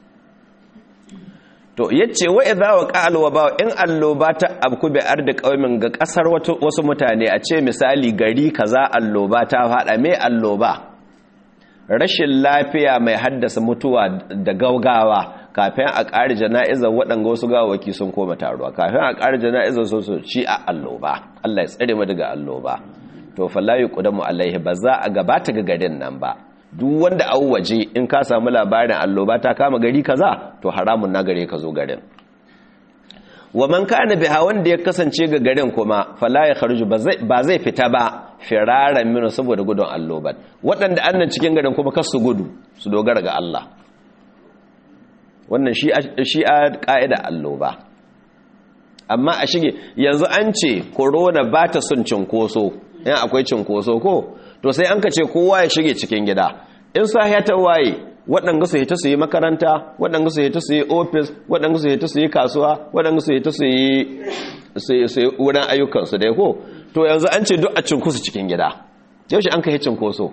to yace wa idza waqa alwaba in alloba ta abku bi ardi qaumin ga kasar wasu mutane a ce misali gari kaza alloba ta fada me alloba rashin lafiya mai haddasa mutuwa da gaugawa kafin a ƙari jana'izar waɗanga wasu gawaki sun koma taruwa kafin a ƙari jana'izar su su ci a alloba Allah ya tsare mu daga alloba to falayu qudamu alaihi ba za a gabata ga garin nan ba duk wanda an waje in ka samu labarin alloba ta kama gari kaza to haramun na gare ka zo garin wa man kana biha wanda ya kasance ga garin kuma fala ya kharuju ba zai fita ba firaran minu saboda gudun alloban waɗanda annan cikin garin kuma kar su gudu su dogara ga Allah wannan shi a ƙa'ida alloba amma a shige yanzu an ce corona ba ta son cinkoso yan akwai cinkoso ko to sai an ka ce kowa ya shige cikin gida in sahiya ta waye waɗanda su hita su yi makaranta waɗanda su hita su yi ofis waɗanda su hita su yi kasuwa waɗanda su hita su yi wurin ayyukansu dai ko to yanzu an ce duk a cinkoso cikin gida yaushe an ka yi cinkoso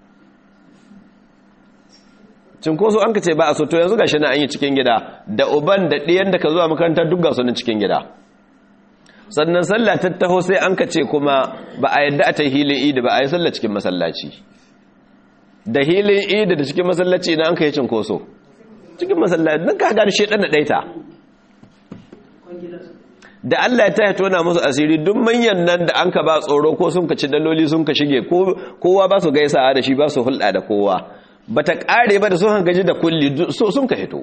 cinkoso an ka ce ba a so to yanzu gashi na an yi cikin gida da uban da ɗiyan da ka zuwa makaranta duk ga sunan cikin gida sannan sallah ta taho sai an ka ce kuma ba a yadda a ta hilin idi ba a yi sallah cikin masallaci da hilin idi da cikin masallaci na an ka yi cinkoso cikin masallaci don ka gani shedan da ɗaita da Allah ya taya tona musu asiri duk manyan nan da an ka ba tsoro ko sun ka ci daloli sun ka shige kowa ba su gaisa da shi ba su hulɗa da kowa ba ta ƙare ba da sun hangaji da kulli so sun ka hito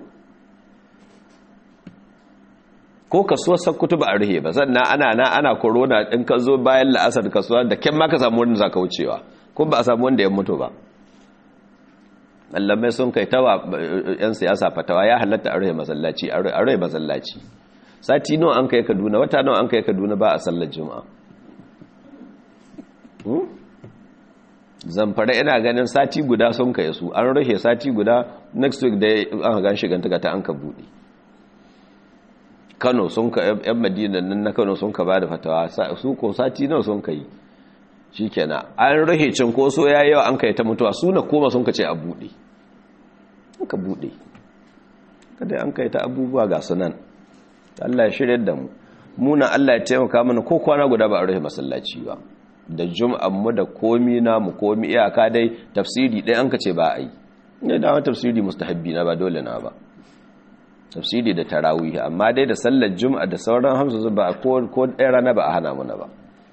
ko kasuwar sakkutu ba a ruhe ba sannan ana na ana korona in ka zo bayan la'asar kasuwa da kyan ma ka samu wanda za ka wucewa ko ba a samu wanda ya mutu ba mallamai sun kai tawa yan siyasa fatawa ya halatta a ruhe masallaci a ruhe masallaci sati nawa an kai Kaduna wata nawa an kai Kaduna ba a sallar juma'a Zamfara ina ganin sati guda sun kai su an ruhe sati guda next week da an gan shiganta ta an ka bude Kano sun ka yan Madina nan na Kano sun ka ba da fatawa su ko sati nawa sun kai shikenan an ruhe cinkoso yayi yawa an kai ta mutuwa su na koma sun ka ce a bude ka bude kada an kai ta abubuwa ga sunan Allah ya shirye da mu muna Allah ya taimaka mana ko kwana guda ba a rufe masallaci ba da jum'an mu da komi na mu komi iyaka dai tafsiri dai an kace ba a yi ne da tafsiri mustahabbi na ba dole na ba tafsiri da tarawih amma dai da sallar jum'a da sauran hamsu ba ko ko ɗaya rana ba a hana mu na ba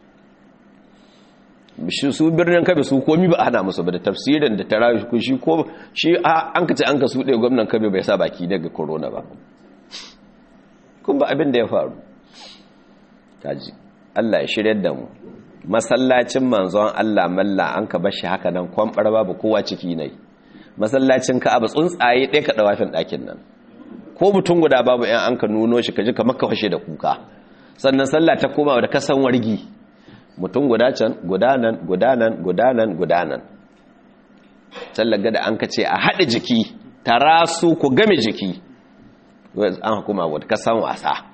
shi su birnin Kabe su komi ba a hana musu ba da tafsirin da tarawih ku shi ko shi an kace an ka su ɗaya gwamnan Kabe bai sa baki daga corona ba kun ba abin da ya faru kaji Allah ya shirye da mu masallacin manzon Allah malla an ka bashi haka nan kwambar babu kowa ciki ne masallacin Ka'aba tsuntsaye ɗaya ka dawafin ɗakin nan ko mutum guda babu ɗan an ka nuno shi kaji kamar ka fashe da kuka sannan sallah ta koma da kasan wargi mutum guda can gudanan gudanan gudanan gudanan sallar gada an ka ce a haɗe jiki tarasu ku game jiki an hukuma wadda ka san wasa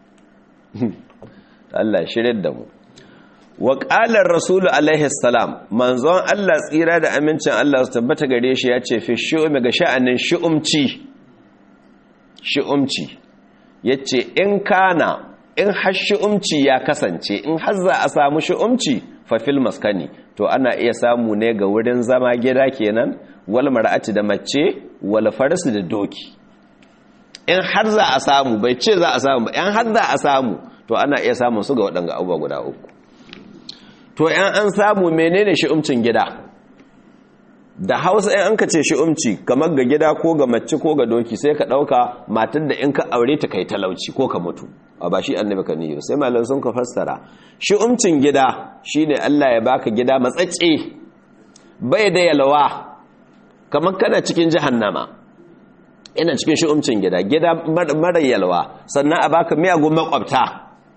Allah shirye da mu wa qalar rasulu alaihi salam manzon Allah tsira da amincin Allah su tabbata gare shi ya ce fi shu'umi ga sha'anin shu'umci shu'umci yace in kana in har shu'umci ya kasance in har za a samu shu'umci fa fil maskani to ana iya samu ne ga wurin zama gida kenan wal mar'ati da mace wal farsi da doki in har za a samu bai ce za a samu in har za a samu to ana iya samun su ga waɗanga abubuwa guda uku to in an samu menene shi'umcin gida da hausa in an ka ce shi'umci kamar ga gida ko ga mace ko ga doki sai ka ɗauka matar da in ka aure ta kai talauci ko ka mutu a ba shi annabi ka niyo sai malam sun ka fassara shi'umcin gida shine Allah ya baka gida matsatse bai da yalwa kamar kana cikin jahannama ina cikin shi'umcin gida gida mara yalwa sannan a baka miyagun makwabta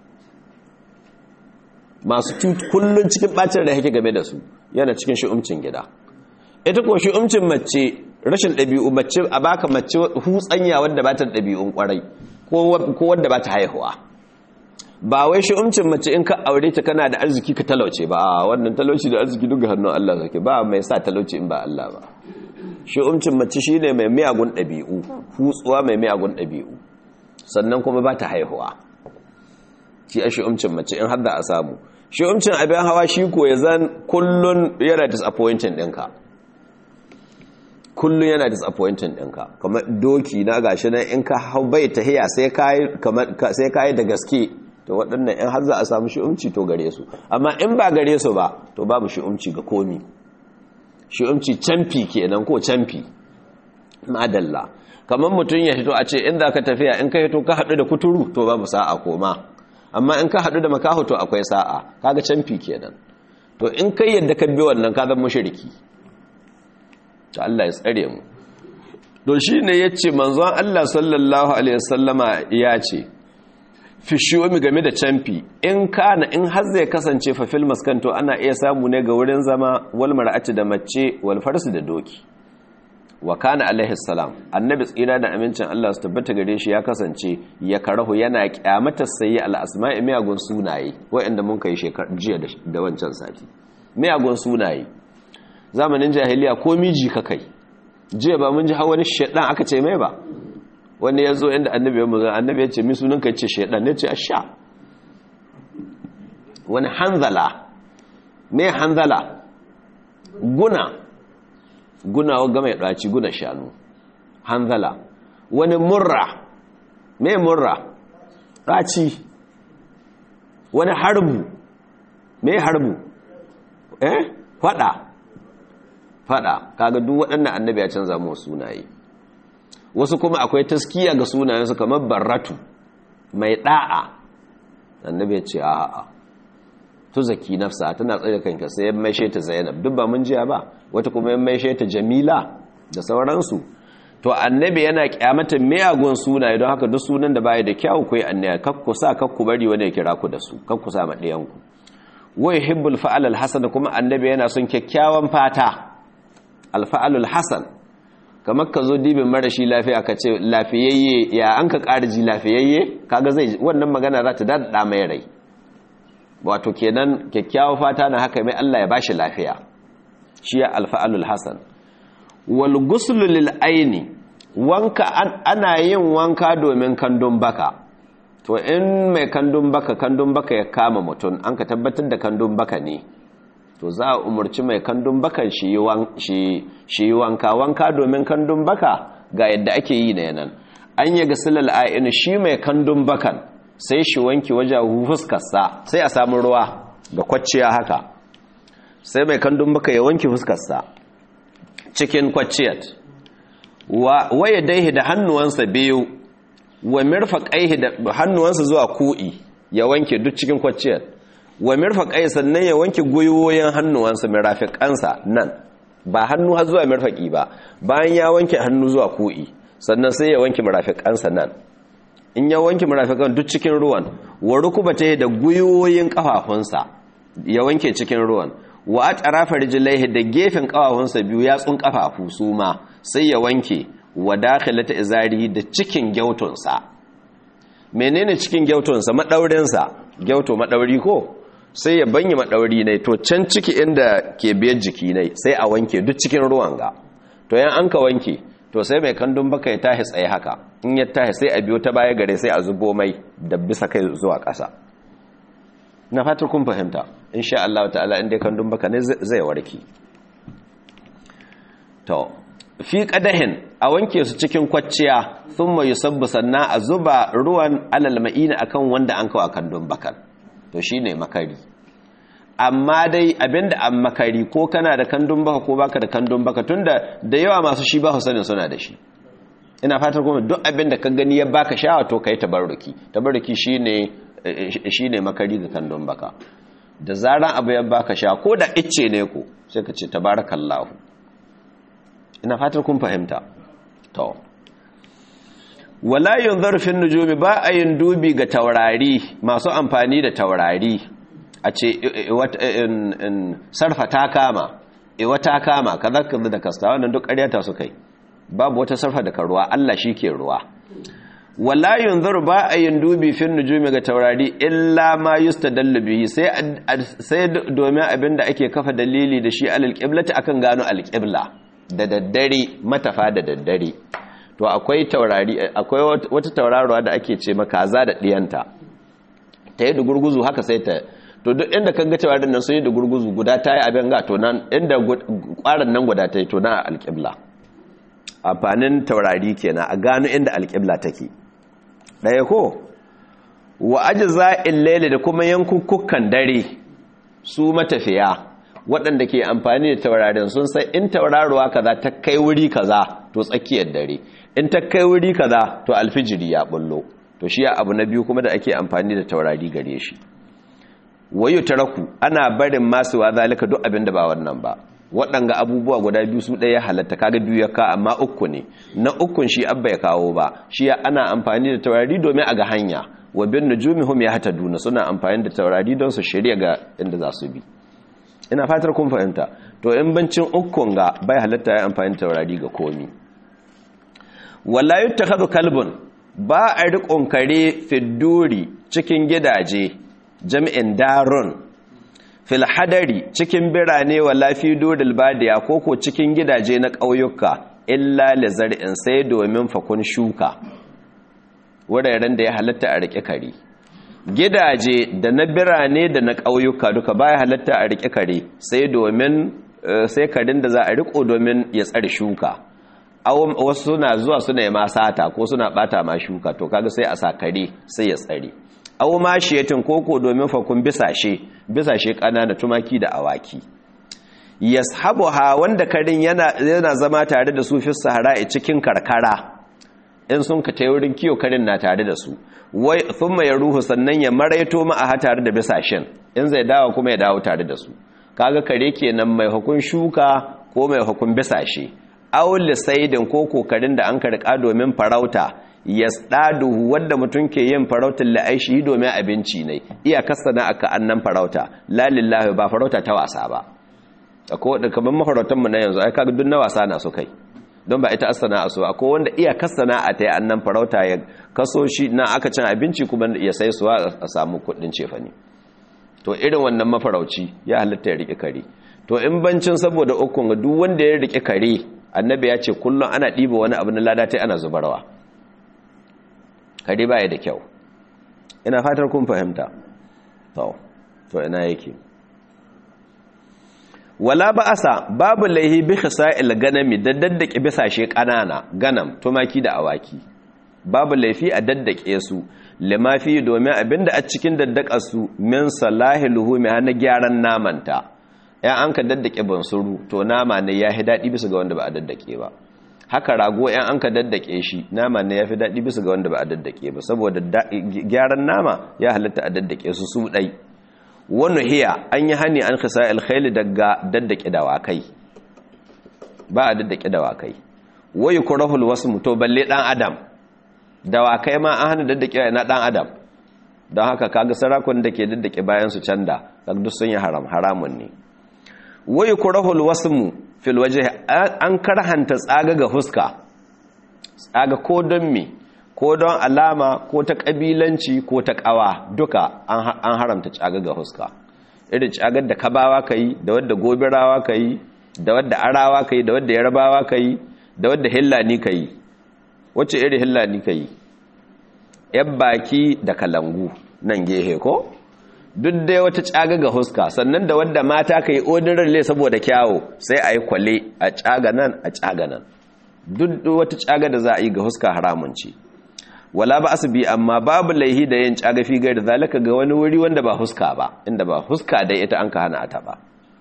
masu kullun cikin bacin da yake game da su yana cikin shi'umcin gida ita ko shi'umcin mace rashin ɗabi'u mace a baka mace hutsanya wadda ba ta ɗabi'un kwarai ko wadda ba ta haihuwa ba wai shi'umcin mace in ka aure ta kana da arziki ka talauce ba wannan talauci da arziki duk hannun Allah zake ba mai sa talauci in ba Allah ba shi'umcin mace shine mai miyagun ɗabi'u hutsuwa mai miyagun ɗabi'u sannan kuma ba ta haihuwa shi a shi'umcin mace in har da a samu shi'umcin abin hawa shi ko ya zan kullun yana disappointing ɗinka kullun yana disappointing ɗinka kamar doki na gashi nan in ka hau bai tahiya sai kayi da gaske to waɗannan in har za a samu shi'umci to gare su amma in ba gare su ba to babu shi'umci ga komi shi'umci camfi kenan ko camfi madalla kamar mutum ya hito a ce in za ka tafiya in ka hito ka haɗu da kuturu to babu sa'a koma amma in ka haɗu da makaho to akwai sa'a kaga camfi kenan to in kai yadda ka bi wannan ka zama mushriki to Allah ya tsare mu to shine yace manzon Allah sallallahu alaihi wasallama ya ce fi shi'umi game da camfi in kana in har zai kasance fa fil maskanto ana iya samu ne ga wurin zama wal mar'ati da mace wal farsi da doki wa kana alaihi salam annabi tsira da amincin Allah su tabbata gare shi ya kasance ya karahu yana kyamata sayyi al asma'i miyagun sunaye wanda mun kai shekar jiya da wancan sati miyagun sunaye zamanin jahiliya ko miji ka kai jiya ba mun ji hawani shedan aka ce mai ba wani ya zo inda annabi ya muzo annabi ya ce mi sunan ka ce shedan ne ce asha wani hanzala me hanzala guna guna wa mai ɗaci guna shanu hanzala wani murra me murra ɗaci wani harbu me harbu eh fada fada kaga duk waɗannan annabi ya canza mu sunaye wasu kuma akwai taskiya ga sunayensu kamar barratu mai da'a annabi ya ce a'a to zaki nafsa tana tsaye kanka sai mai sheta Zainab duk ba mun jiya ba wata kuma mai sheta Jamila da sauransu to annabi yana kyamata miyagun sunaye don haka duk sunan da baya da kyau kai annabi kakku sa kakku bari wani ya kira ku da su kakku sa madiyan ku wa yuhibbul fa'al al-hasan kuma annabi yana son kyakkyawan fata al-fa'alul hasan kamar ka zo dibin marashi lafiya ka ce lafiyayye ya an ka ƙarji lafiyayye kaga zai wannan magana za ta dada mai rai wato kenan kyakkyawan fata na haka mai Allah ya bashi lafiya shi ya al-fa'alul hasan wal ghuslu lil aini wanka ana yin wanka domin kandun baka to in mai kandun baka kandun baka ya kama mutum an ka tabbatar da kandun baka ne to za a umarci mai kandun bakan shi yi wanka wanka domin kandun baka ga yadda ake yi na yanan an yi gasilal a'inu shi mai kandun bakan sai shi wanki wajen fuskarsa sai a samu ruwa ga kwacciya haka sai mai kandun baka ya wanki fuskarsa cikin kwacciyat wa ya daihi da hannuwansa biyu wa mirfaqaihi da hannuwansa zuwa ku'i ya wanke duk cikin kwacciyar wa mirfaqai sannan ya wanke gwiwoyin hannuwansa mirafiqansa nan ba hannu har zuwa mirfaqi ba bayan ya wanke hannu zuwa ku'i sannan sai ya wanke mirafiqansa nan in ya wanke mirafiqan duk cikin ruwan wa rukubata da gwiwoyin kafafunsa ya wanke cikin ruwan wa atrafa rijlaihi da gefen kafafunsa biyu yatsun kafafu su ma sai ya wanke wa dakhilata izari da cikin gyautunsa menene cikin gyautunsa madaurinsa gyauto madauri ko sai ya banye madauri ne to can ciki inda ke biyar jiki ne sai a wanke duk cikin ruwan ga to yan an ka wanke to sai mai kandun baka ya tahi tsaye haka in ya tahi sai a biyo ta baya gare sai a zubo mai da bisa kai zuwa ƙasa na fatar kun fahimta insha Allah ta'ala inda kandun baka ne zai warke to fi qadahin a wanke su cikin kwacciya thumma yusabbu sanna a zuba ruwan alal ma'ina akan wanda an kawo kandun bakan to shine makari amma dai abinda an makari ko kana da kandun baka ko baka da kandun baka tunda da yawa masu shi ba sanin suna da shi ina fatar kuma duk abinda ka gani ya baka shawa to kai tabarruki tabarruki shine shine makari ga kandun baka da zaran abu ya baka sha ko da icce ne ko sai ka ce tabarakallahu ina fatar kun fahimta to wala yunzar fi nujumi ba a yin dubi ga taurari masu amfani da taurari a ce sarfa ta kama iwa ta kama kaza kaza da kasta wannan duk ƙaryata su kai babu wata sarfa da ruwa Allah shi ke ruwa wala yunzar ba a yin dubi fi nujumi ga taurari illa ma yustadallu bihi sai sai domin abinda ake kafa dalili da shi alal qiblati akan gano alqibla da daddare matafa da daddare to akwai taurari akwai wata tauraruwa da ake ce makaza da diyanta ta yi da gurguzu haka sai ta to duk inda kan ga taurarin nan sun yi da gurguzu guda ta yi abin ga to nan inda kwaran nan guda ta yi to na alƙibla amfanin taurari kenan a gano inda alƙibla take ɗaya ko wa ajza'il layli da kuma yankukukan dare su matafiya waɗanda ke amfani da taurarin sun sai in tauraruwa kaza ta kai wuri kaza to tsakiyar dare in ta kai wuri kaza to alfijiri ya bullo to shi abu na biyu kuma da ake amfani da taurari gare shi wayu taraku ana barin masu wa zalika duk abin da ba wannan ba waɗanga abubuwa guda biyu su ɗaya halatta kaga biyu ya ka amma uku ne na ukun shi abba ya kawo ba shi ana amfani da taurari domin a ga hanya wa bin nujumihum yahtaduna suna amfani da taurari don su shirya ga inda za su bi ina fatar kun fahimta to in bancin ukun ga bai halatta ya amfani da taurari ga komi wala yuttakhadhu kalbun ba a riƙon kare fidduri cikin gidaje jami'in darun fil hadari cikin birane wala fi duril badiya koko cikin gidaje na ƙauyuka illa li zar'in sai domin fakun shuka wuraren da ya halatta a riƙe kare gidaje da na birane da na ƙauyuka duka baya halatta a riƙe kare sai domin sai karin da za a riƙo domin ya tsare shuka wasu suna zuwa suna yi masata ko suna bata ma shuka to kaga sai a sa kare sai ya tsare aw mashiyatin koko domin fakun bisashe bisashe kanana tumaki da awaki yashabuha wanda karin yana yana zama tare da su fi sahara cikin karkara in sun ka tayi wurin kiyo karin na tare da su wai thumma yaruhu sannan ya maraito ma a tare da bisashen in zai dawo kuma ya dawo tare da su kaga kare kenan mai hukun shuka ko mai hukun bisashe aw lisaidin ko kokarin da an karka domin farauta yasdaduhu wanda mutum ke yin farautar la'aishi domin abinci ne iya kasana aka annan farauta la lillahi ba farauta ta wasa ba akwai wanda kaman mafarautan mu na yanzu ai kaga duk na wasa na su kai don ba ita asana aso akwai wanda iya kasana a tayi annan farauta ya kaso shi na aka cin abinci kuma ya sai suwa a samu kudin cefane to irin wannan mafarauci ya halatta ya rike kare to in bancin saboda ukun ga duk wanda ya rike kare annabi ya ce kullun ana diba wani abu na lada tai ana zubarwa kare baya da kyau ina fatar kun fahimta to to ina yake wala ba'asa babu laihi bi khisa'il ganami da daddake bisashe kanana ganam tumaki da awaki babu laifi a daddake su limafi domin abinda a cikin daddakar su min salahi luhumi hana gyaran namanta ya an ka daddake bansuru to nama ne yafi dadi bisa ga wanda ba a daddake ba haka rago yan an ka daddake shi nama ne yafi dadi bisa ga wanda ba a daddake ba saboda gyaran nama ya halatta a daddake su su dai wani hiya an yi hani an khisa alkhaili daga daddake dawakai ba a daddake dawakai wai kurahul wasu to balle dan adam dawakai ma an hana daddake na dan adam don haka kaga sarakun da ke daddake bayan su canda kaga duk sun yi haram haramun ne wai kurahul wasmu fil wajhi an karhanta tsaga ga huska tsaga ko don me ko don alama ko ta kabilanci ko ta kawa duka an haramta tsaga ga huska irin tsagar da kabawa kai da wadda gobirawa kai da wadda arawa kai da wadda yarbawa kai da wadda hillani kai wacce irin hillani kai yan baki da kalangu nan gehe ko duk dai wata tsaga ga huska sannan da wadda mata kai odirar le saboda kyawo sai a yi kwale a tsaga nan a tsaga nan duk wata tsaga da za a yi ga huska haramun ce wala ba asbi amma babu laihi da yin tsaga fi gairi zalika ga wani wuri wanda ba huska ba inda ba huska dai ita an ka hana ta ba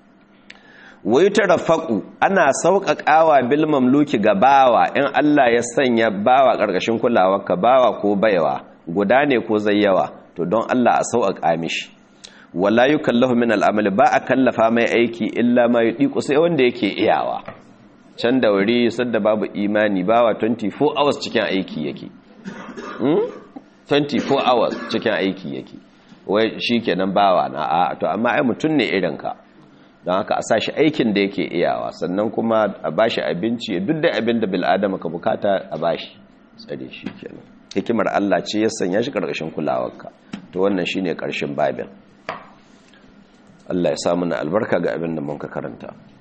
wayu tarafaqu ana sauƙaƙawa bil mamluki ga bawa in Allah ya sanya bawa ƙarƙashin kulawarka bawa ko baiwa guda ne ko zayyawa to don Allah a sauƙaƙa mishi wala yukallahu min al'amali ba a kallafa mai aiki illa ma yudiku sai wanda yake iyawa can da wuri sadda babu imani bawa twenty-four hours cikin aiki yake hmm? twenty-four hours cikin aiki yake wai shikenan bawa na a to amma ai mutun ne irin ka don haka a sashi aikin da yake iyawa sannan kuma a bashi abinci duk da abin da bil adama ka bukata a bashi tsare shikenan hikimar Allah ce ya sanya shi karkashin kulawarka to wannan shine karshen babin Allah ya samu na albarka ga abin da mun ka karanta